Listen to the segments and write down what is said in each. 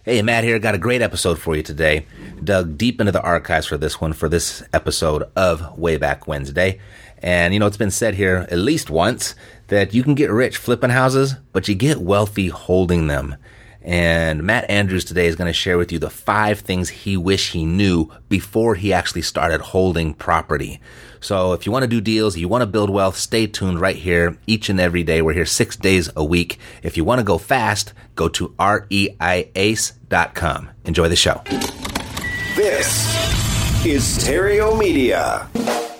Hey, Matt here. Got a great episode for you today. Dug deep into the archives for this one, for this episode of Way Back Wednesday. And, it's been said here at least once that you can get rich flipping houses, but you get wealthy holding them. And Matt Andrews today is going to share with you the 5 things he wished he knew before he actually started holding property. So if you want to do deals, you want to build wealth, stay tuned right here each and every day. We're here 6 days a week. If you want to go fast, go to reiace.com. Enjoy the show. This is Stereo Media.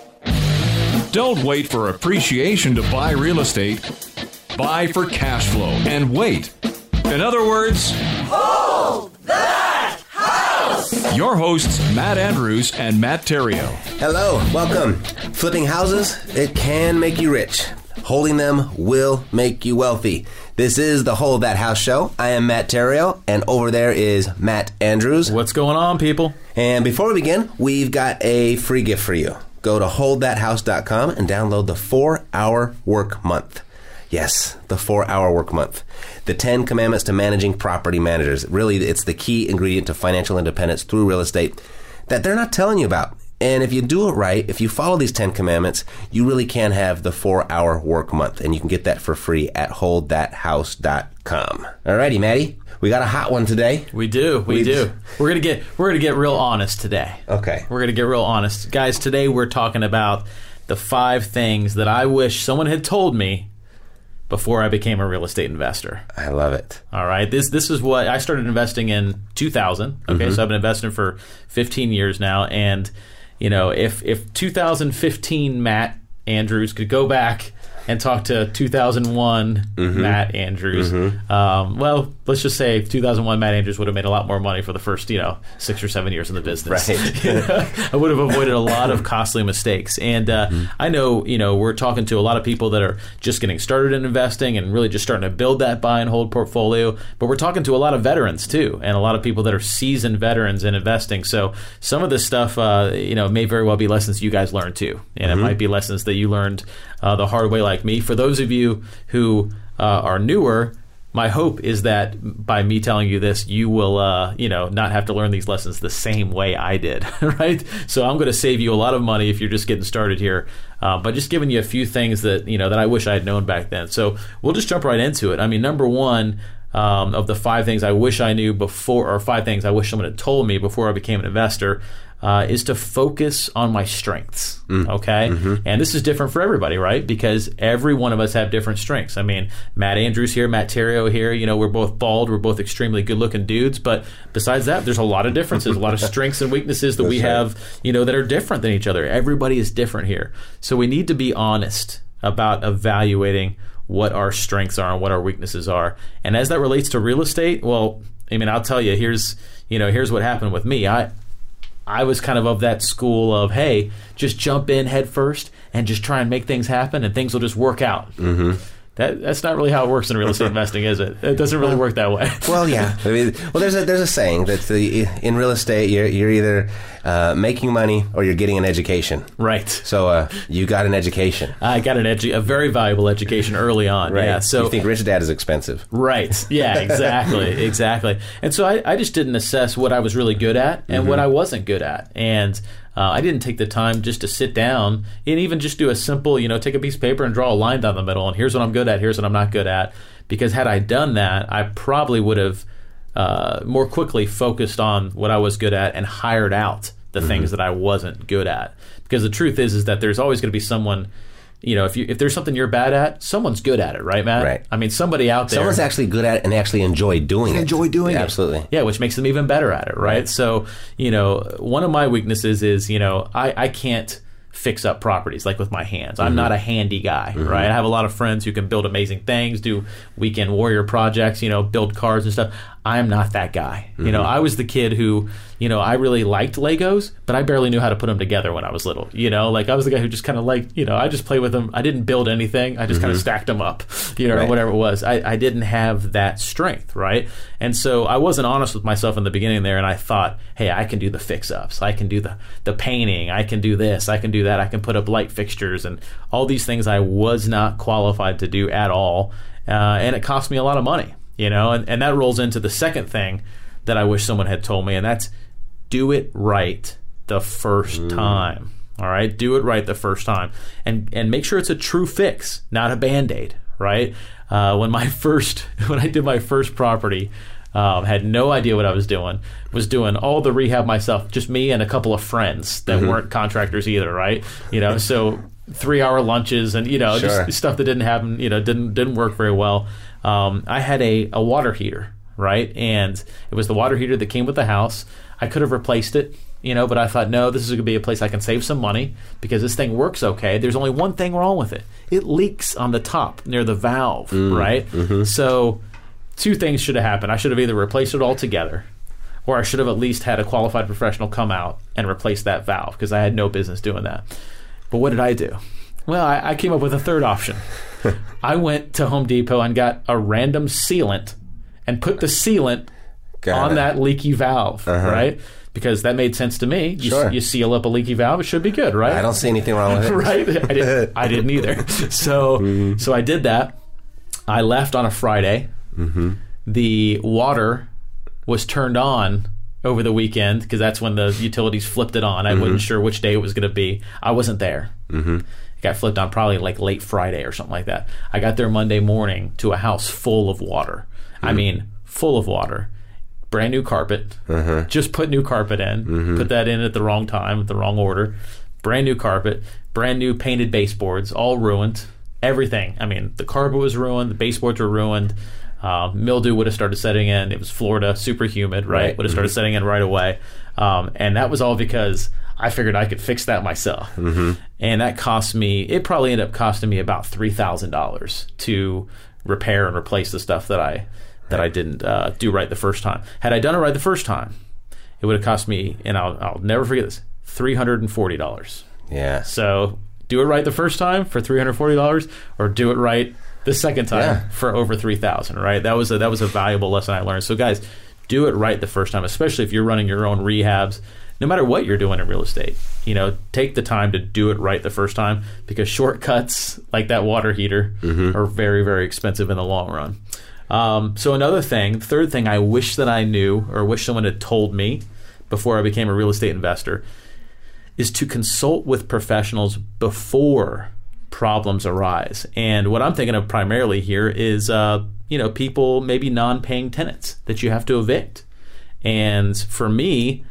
Don't wait for appreciation to buy real estate. Buy for cash flow and wait. In other words, hold that house! Your hosts, Matt Andrews and Matt Theriault. Hello, welcome. Flipping houses, it can make you rich. Holding them will make you wealthy. This is the Hold That House Show. I am Matt Theriault, and over there is Matt Andrews. What's going on, people? And before we begin, we've got a free gift for you. Go to holdthathouse.com and download the 4-Hour Work Month. Yes, the 4-Hour Work Month. The 10 Commandments to Managing Property Managers. Really, it's the key ingredient to financial independence through real estate that they're not telling you about. And if you do it right, if you follow these 10 commandments, you really can have the 4-Hour Work Month. And you can get that for free at holdthathouse.com. Alrighty, Maddie. We got a hot one today. We do. We're gonna get real honest today. Okay. We're gonna get real honest. Guys, today we're talking about the 5 things that I wish someone had told me before I became a real estate investor. I love it. All right. This is what I started investing in 2000. Okay, so I've been investing for 15 years now. And, if 2015 Matt Andrews could go back and talk to 2001 Matt Andrews, well, let's just say 2001 Matt Andrews would have made a lot more money for the first, 6 or 7 years in the business. Right. I would have avoided a lot of costly mistakes. And I know, we're talking to a lot of people that are just getting started in investing and really just starting to build that buy and hold portfolio. But we're talking to a lot of veterans too, and a lot of people that are seasoned veterans in investing. So some of this stuff, may very well be lessons you guys learned too. And it might be lessons that you learned the hard way like me. For those of you who are newer, my hope is that by me telling you this, you will, not have to learn these lessons the same way I did, right? So I'm going to save you a lot of money if you're just getting started here, but just giving you a few things that, that I wish I had known back then. So we'll just jump right into it. I mean, number one of the 5 things I wish I knew before, or 5 things I wish someone had told me before I became an investor, is to focus on my strengths, okay? And this is different for everybody, right? Because every one of us have different strengths. I mean, Matt Andrews here, Matt Theriault here, we're both bald, we're both extremely good-looking dudes, but besides that, there's a lot of differences, a lot of strengths and weaknesses that we have, that are different than each other. Everybody is different here. So we need to be honest about evaluating what our strengths are and what our weaknesses are. And as that relates to real estate, well, I mean, I'll tell you, here's what happened with me. I was kind of that school of, hey, just jump in head first and just try and make things happen and things will just work out. That's not really how it works in real estate investing, is it? It doesn't really work that way. Well, yeah. I mean, there's a saying that in real estate, you're either making money or you're getting an education. Right. So you got an education. I got a very valuable education early on. Right. Yeah. So you think Rich Dad is expensive. Right. Yeah, exactly. And so I just didn't assess what I was really good at and what I wasn't good at. And I didn't take the time just to sit down and even just do a simple, take a piece of paper and draw a line down the middle and here's what I'm good at, here's what I'm not good at. Because had I done that, I probably would have more quickly focused on what I was good at and hired out the things that I wasn't good at. Because the truth is that there's always going to be someone, if there's something you're bad at, someone's good at it, right, Matt? Right. I mean, somebody out there. Someone's actually good at it and actually enjoy doing it. Absolutely. Yeah, which makes them even better at it, right? So, one of my weaknesses is, I can't fix up properties like with my hands. I'm not a handy guy, right? I have a lot of friends who can build amazing things, do weekend warrior projects, build cars and stuff. I'm not that guy. I was the kid who, I really liked Legos, but I barely knew how to put them together when I was little. I was the guy who just kind of I just play with them. I didn't build anything. I just kind of stacked them up, or whatever it was. I didn't have that strength, right? And so I wasn't honest with myself in the beginning there, and I thought, hey, I can do the fix-ups. I can do the painting. I can do this. I can do that. I can put up light fixtures and all these things I was not qualified to do at all, and it cost me a lot of money. And that rolls into the second thing that I wish someone had told me, and that's do it right the first time. All right, do it right the first time, and make sure it's a true fix, not a Band-Aid. Right? When I did my first property, had no idea what I was doing all the rehab myself, just me and a couple of friends that weren't contractors either. Right? So 3-hour lunches and just stuff that didn't happen. Didn't work very well. I had a water heater. Right? And it was the water heater that came with the house. I could have replaced it. But I thought, no, this is going to be a place I can save some money because this thing works okay. There's only one thing wrong with it. It leaks on the top near the valve, right? So 2 things should have happened. I should have either replaced it altogether, or I should have at least had a qualified professional come out and replace that valve because I had no business doing that. But what did I do? Well, I came up with a third option. I went to Home Depot and got a random sealant and put the sealant on that leaky valve, right? Because that made sense to me. You seal up a leaky valve, it should be good, right? I don't see anything wrong with it. Right? I didn't either. So so I did that. I left on a Friday. The water was turned on over the weekend because that's when the utilities flipped it on. I wasn't sure which day it was going to be. I wasn't there. It got flipped on probably like late Friday or something like that. I got there Monday morning to a house full of water. I mean, full of water. Brand new carpet. Just put new carpet in. Put that in at the wrong time, at the wrong order. Brand new carpet. Brand new painted baseboards. All ruined. Everything. I mean, the carpet was ruined. The baseboards were ruined. Mildew would have started setting in. It was Florida, super humid, right? Would have started setting in right away. And that was all because I figured I could fix that myself. And that cost me, it probably ended up costing me about $3,000 to repair and replace the stuff that I didn't do right the first time. Had I done it right the first time, it would have cost me, and I'll never forget this, $340. Yeah. So do it right the first time for $340, or do it right the second time for over $3,000. Right? That was a valuable lesson I learned. So guys, do it right the first time, especially if you're running your own rehabs. No matter what you're doing in real estate, take the time to do it right the first time, because shortcuts like that water heater are very, very expensive in the long run. So another thing, third thing I wish that I knew, or wish someone had told me before I became a real estate investor, is to consult with professionals before problems arise. And what I'm thinking of primarily here is, people, maybe non-paying tenants that you have to evict. And for me,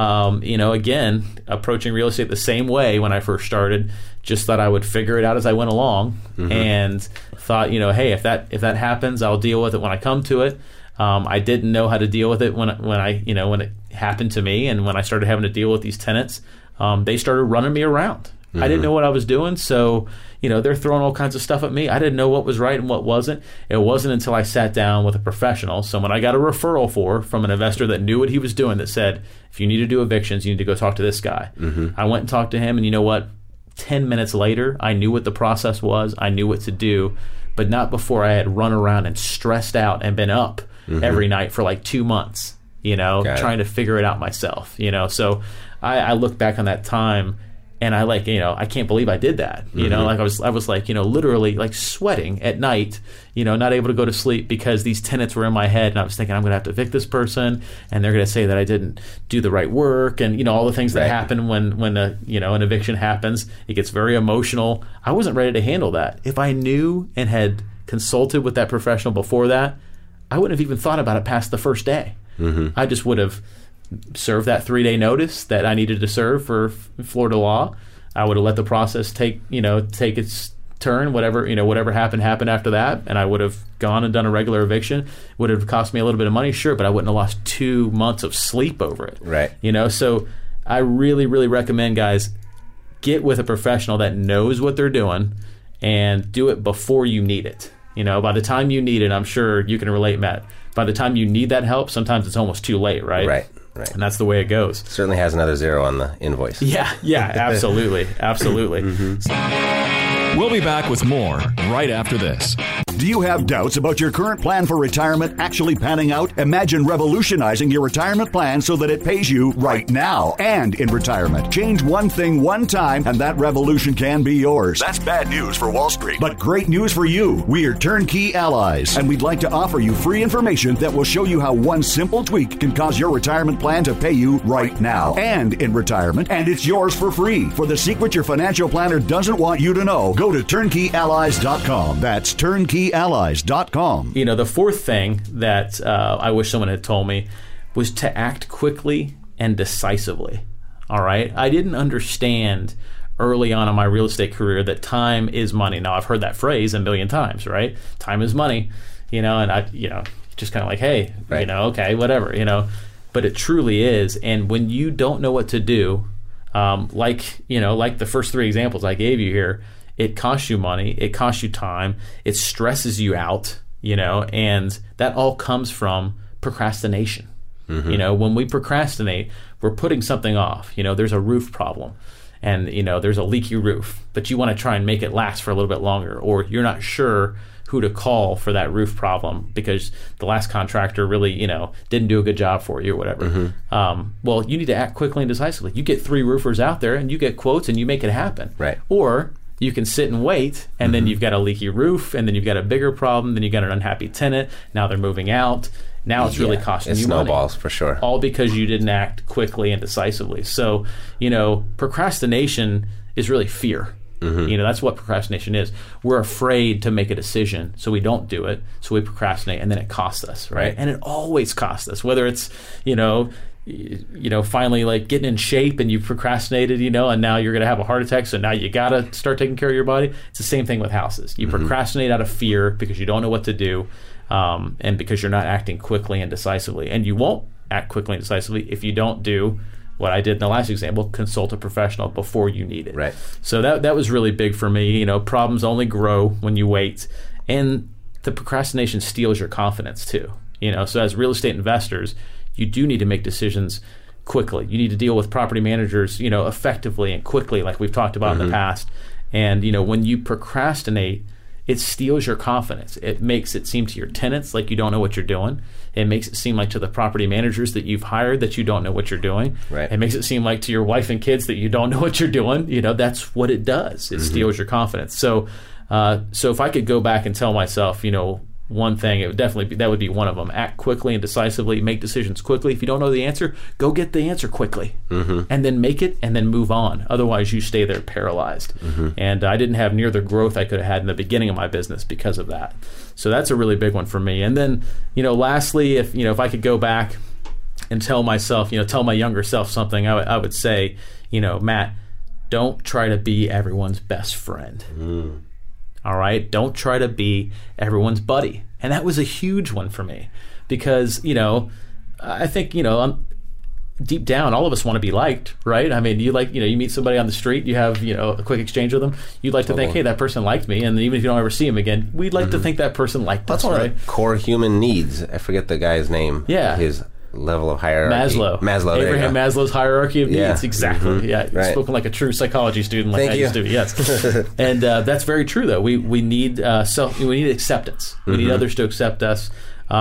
again, approaching real estate the same way when I first started, just thought I would figure it out as I went along, and thought, hey, if that happens, I'll deal with it when I come to it. I didn't know how to deal with it when it happened to me, and when I started having to deal with these tenants, they started running me around. I didn't know what I was doing, so they're throwing all kinds of stuff at me. I didn't know what was right and what wasn't. It wasn't until I sat down with a professional, someone I got a referral from an investor that knew what he was doing, that said, if you need to do evictions, you need to go talk to this guy. I went and talked to him, and you know what? 10 minutes later, I knew what the process was. I knew what to do, but not before I had run around and stressed out and been up every night for like 2 months, trying to figure it out myself, So I look back on that time, and I can't believe I did that. I was literally like sweating at night, not able to go to sleep because these tenants were in my head, and I was thinking, I'm going to have to evict this person, and they're going to say that I didn't do the right work, and all the things that happen when an eviction happens. It gets very emotional. I wasn't ready to handle that. If I knew and had consulted with that professional before that, I wouldn't have even thought about it past the first day. I just would have serve that 3-day notice that I needed to serve for Florida law. I would have let the process take its turn. Whatever happened after that, and I would have gone and done a regular eviction. Would have cost me a little bit of money, sure, but I wouldn't have lost 2 months of sleep over it. Right. So I really, really recommend, guys, get with a professional that knows what they're doing, and do it before you need it. By the time you need it, I'm sure you can relate, Matt. By the time you need that help, sometimes it's almost too late, right? Right. And that's the way it goes. Certainly has another zero on the invoice. Yeah, absolutely. We'll be back with more right after this. Do you have doubts about your current plan for retirement actually panning out? Imagine revolutionizing your retirement plan so that it pays you right now and in retirement. Change one thing one time and that revolution can be yours. That's bad news for Wall Street, but great news for you. We are Turnkey Allies, and we'd like to offer you free information that will show you how one simple tweak can cause your retirement plan to pay you right now and in retirement, and it's yours for free. For the secret your financial planner doesn't want you to know, go to turnkeyallies.com. That's turnkeyallies.com. You know, the fourth thing that I wish someone had told me was to act quickly and decisively. All right? I didn't understand early on in my real estate career that time is money. Now, I've heard that phrase a million times, right? Time is money, and I, just kind of like, hey, right. Okay, whatever, but it truly is. And when you don't know what to do, like the first three examples I gave you here, it costs you money, it costs you time, it stresses you out, and that all comes from procrastination. Mm-hmm. When we procrastinate, we're putting something off. There's a roof problem and, there's a leaky roof, but you want to try and make it last for a little bit longer, or you're not sure who to call for that roof problem because the last contractor really, didn't do a good job for you or whatever. Mm-hmm. Well, you need to act quickly and decisively. You get 3 roofers out there and you get quotes and you make it happen. Right. Or you can sit and wait, and then you've got a leaky roof, and then you've got a bigger problem, then you've got an unhappy tenant, now they're moving out. Now it's really costing you money. It snowballs, for sure. All because you didn't act quickly and decisively. So, procrastination is really fear. Mm-hmm. That's what procrastination is. We're afraid to make a decision, so we don't do it, so we procrastinate, and then it costs us, right? And it always costs us, whether it's, finally like getting in shape and you procrastinated, and now you're going to have a heart attack, so now you got to start taking care of your body. It's the same thing with houses. You procrastinate out of fear because you don't know what to do, and because you're not acting quickly and decisively. And you won't act quickly and decisively if you don't do what I did in the last example, consult a professional before you need it. Right. So that was really big for me. Problems only grow when you wait. And the procrastination steals your confidence too. So as real estate investors, you do need to make decisions quickly. You need to deal with property managers, effectively and quickly, like we've talked about in the past. And, when you procrastinate, it steals your confidence. It makes it seem to your tenants like you don't know what you're doing. It makes it seem like to the property managers that you've hired that you don't know what you're doing. Right. It makes it seem like to your wife and kids that you don't know what you're doing. That's what it does. It steals your confidence. So if I could go back and tell myself, one thing, it would definitely be, that would be one of them. Act quickly and decisively, make decisions quickly. If you don't know the answer, go get the answer quickly, and then make it, and then move on. Otherwise, you stay there paralyzed. And I didn't have near the growth I could have had in the beginning of my business because of that. So that's a really big one for me. And then, lastly, if I could go back and tell myself, tell my younger self something, I would say, Matt, don't try to be everyone's best friend. All right? Don't try to be everyone's buddy. And that was a huge one for me because, I think, deep down, all of us want to be liked, right? I mean, you meet somebody on the street, you have, a quick exchange with them. You'd like to think, hey, that person liked me. And even if you don't ever see him again, we'd like to think that person liked us, That's one right? of the core human needs. I forget the guy's name. Yeah. His level of hierarchy. Maslow. Abraham Maslow's hierarchy of needs. Exactly. Yeah. You've Right. spoken like a true psychology student like I used to be. Yes. And that's very true, though. We need we need acceptance. We need others to accept us.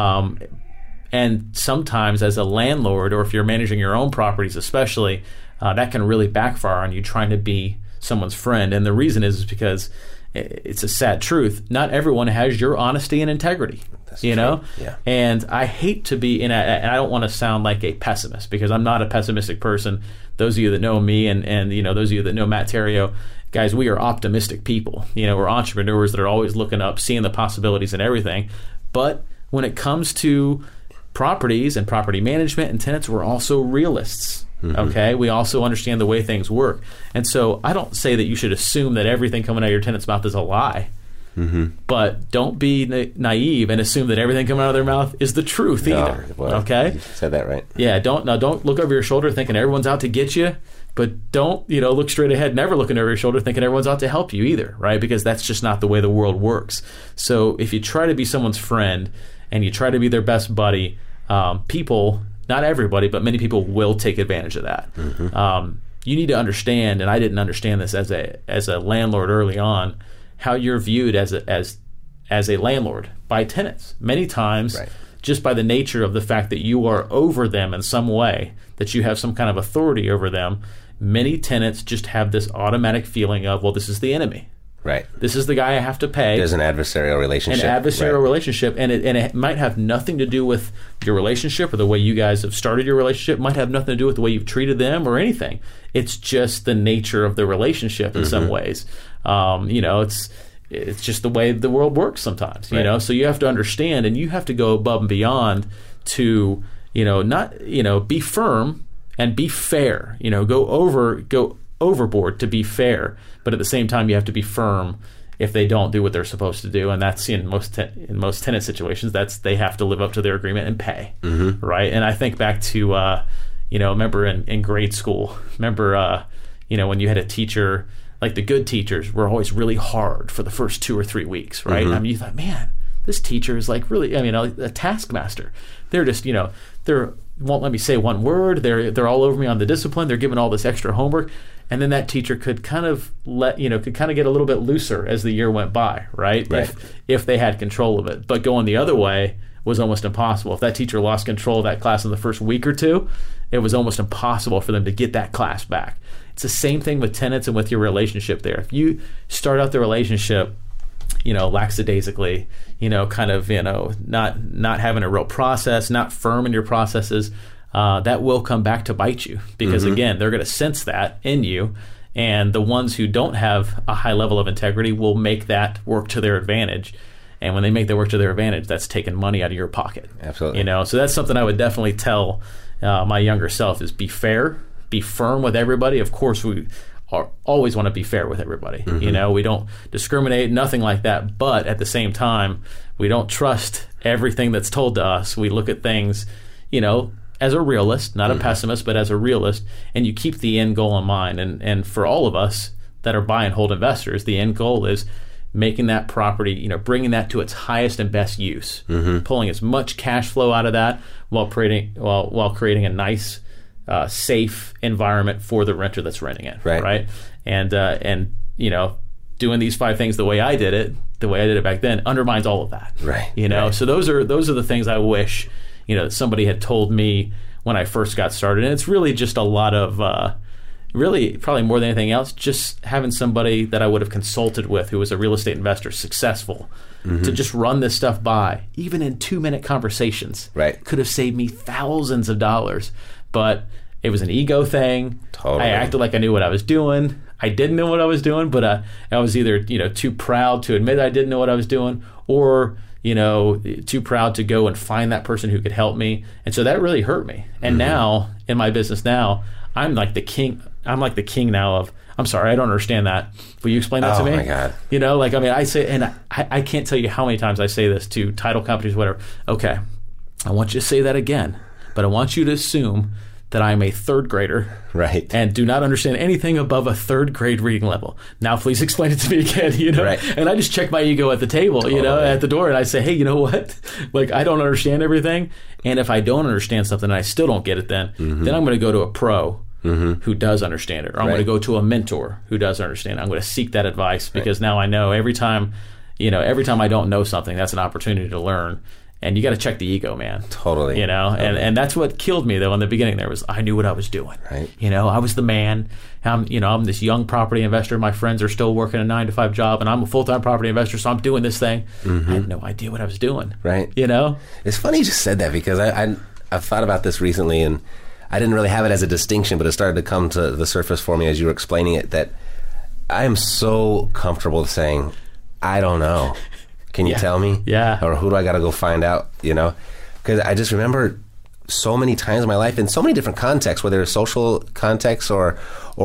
And sometimes as a landlord, or if you're managing your own properties especially, that can really backfire on you trying to be someone's friend. And the reason is because it's a sad truth. Not everyone has your honesty and integrity. That's you true. know? Yeah. And I hate to be, and I don't want to sound like a pessimist, because I'm not a pessimistic person. Those of you that know me and those of you that know Matt Theriault, guys, we are optimistic people. We're entrepreneurs that are always looking up, seeing the possibilities and everything. But when it comes to properties and property management and tenants, we're also realists. Okay, we also understand the way things work. And so I don't say that you should assume that everything coming out of your tenant's mouth is a lie. But don't be naive and assume that everything coming out of their mouth is the truth either. Well, okay? You said that right. Yeah, don't look over your shoulder thinking everyone's out to get you, but don't, look straight ahead, never looking over your shoulder thinking everyone's out to help you either, right? Because that's just not the way the world works. So if you try to be someone's friend and you try to be their best buddy, people, not everybody, but many people will take advantage of that. You need to understand, and I didn't understand this as a landlord early on, how you're viewed as as a landlord by tenants. Many times, just by the nature of the fact that you are over them in some way, that you have some kind of authority over them, many tenants just have this automatic feeling of, well, this is the enemy. Right. This is the guy I have to pay. There's an adversarial relationship. Relationship, and it might have nothing to do with your relationship or the way you guys have started your relationship. It might have nothing to do with the way you've treated them or anything. It's just the nature of the relationship in some ways. It's just the way the world works sometimes. You know, so you have to understand, and you have to go above and beyond to be firm and be fair. Go overboard to be fair, but at the same time you have to be firm if they don't do what they're supposed to do, and that's in most tenant situations, that's they have to live up to their agreement and pay, right? And I think back to remember in grade school, when you had a teacher, like the good teachers were always really hard for the first 2 or 3 weeks, right? I mean, you thought, man, this teacher is like really, a taskmaster. They're just, they're won't let me say one word. They're all over me on the discipline. They're giving all this extra homework. And then that teacher could kind of get a little bit looser as the year went by, right? If they had control of it. But going the other way was almost impossible. If that teacher lost control of that class in the first week or two, it was almost impossible for them to get that class back. It's the same thing with tenants and with your relationship there. If you start out the relationship, lackadaisically, not having a real process, not firm in your processes, that will come back to bite you because, again, they're going to sense that in you. And the ones who don't have a high level of integrity will make that work to their advantage. And when they make that work to their advantage, that's taking money out of your pocket. Absolutely. So that's something I would definitely tell my younger self is be fair, be firm with everybody. Of course, we always want to be fair with everybody. We don't discriminate, nothing like that. But at the same time, we don't trust everything that's told to us. We look at things, as a realist, not a pessimist, but as a realist, and you keep the end goal in mind. And for all of us that are buy and hold investors, the end goal is making that property, bringing that to its highest and best use, pulling as much cash flow out of that while creating a nice, safe environment for the renter that's renting it, right? And doing these 5 things the way I did it back then undermines all of that, right? So those are the things I wish that somebody had told me when I first got started. And it's really just a lot of really probably more than anything else, just having somebody that I would have consulted with who was a real estate investor, successful, to just run this stuff by, even in 2-minute conversations, could have saved me thousands of dollars. But it was an ego thing. Totally. I acted like I knew what I was doing. I didn't know what I was doing, but I was either too proud to admit I didn't know what I was doing, or too proud to go and find that person who could help me. And so that really hurt me. And now in my business now, I'm like the king. I'm like the king now of, I'm sorry, I don't understand that. Will you explain that to me? Oh my God. I say, and I can't tell you how many times I say this to title companies, whatever. Okay, I want you to say that again, but I want you to assume that I'm a 3rd grader, right, and do not understand anything above a 3rd grade reading level. Now, please explain it to me again, Right. And I just check my ego at the table, at the door, and I say, hey, you know what? I don't understand everything, and if I don't understand something and I still don't get it, then I'm going to go to a pro who does understand it, or I'm going to go to a mentor who does understand it. I'm going to seek that advice because now I know every time I don't know something, that's an opportunity to learn. And you got to check the ego, man. Totally. And that's what killed me though in the beginning. There was I knew what I was doing. Right. I was the man. I'm this young property investor. My friends are still working a 9-to-5 job, and I'm a full-time property investor. So I'm doing this thing. I had no idea what I was doing. Right. It's funny you just said that because I've thought about this recently, and I didn't really have it as a distinction, but it started to come to the surface for me as you were explaining it. That I am so comfortable saying, I don't know. Can you tell me? Yeah. Or who do I got to go find out? Because I just remember so many times in my life in so many different contexts, whether it's social context or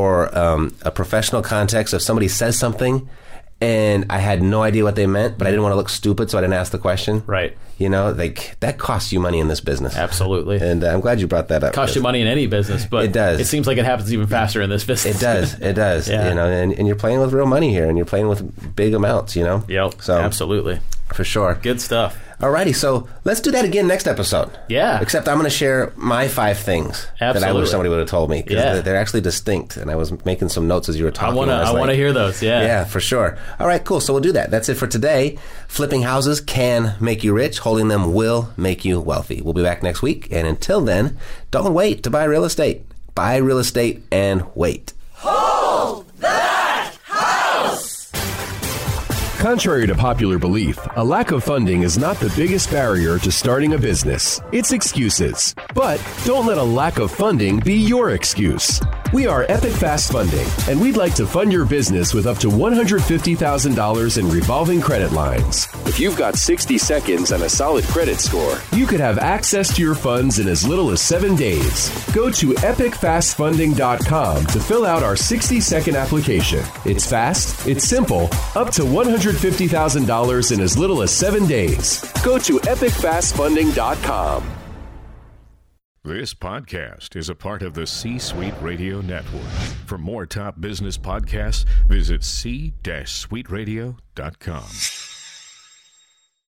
a professional context, if somebody says something and I had no idea what they meant, but I didn't want to look stupid, so I didn't ask the question. Right. That costs you money in this business. Absolutely. And I'm glad you brought that up. Costs you money in any business, but it does. It seems like it happens even faster in this business. It does. Yeah. And you're playing with real money here, and you're playing with big amounts, Yep. So absolutely. For sure. Good stuff. Alrighty, so let's do that again next episode. Yeah. Except I'm going to share my 5 things that I wish somebody would have told me. Because they're actually distinct, and I was making some notes as you were talking. I want to hear those, yeah. Yeah, for sure. All right, cool. So we'll do that. That's it for today. Flipping houses can make you rich. Holding them will make you wealthy. We'll be back next week, and until then, don't wait to buy real estate. Buy real estate and wait. Hold that house! Contrary to popular belief, a lack of funding is not the biggest barrier to starting a business. It's excuses. But don't let a lack of funding be your excuse. We are Epic Fast Funding, and we'd like to fund your business with up to $150,000 in revolving credit lines. If you've got 60 seconds and a solid credit score, you could have access to your funds in as little as 7 days. Go to epicfastfunding.com to fill out our 60-second application. It's fast, it's simple, up to $150,000 in as little as 7 days. Go to epicfastfunding.com. This podcast is a part of the C-Suite Radio Network. For more top business podcasts, visit c-suiteradio.com.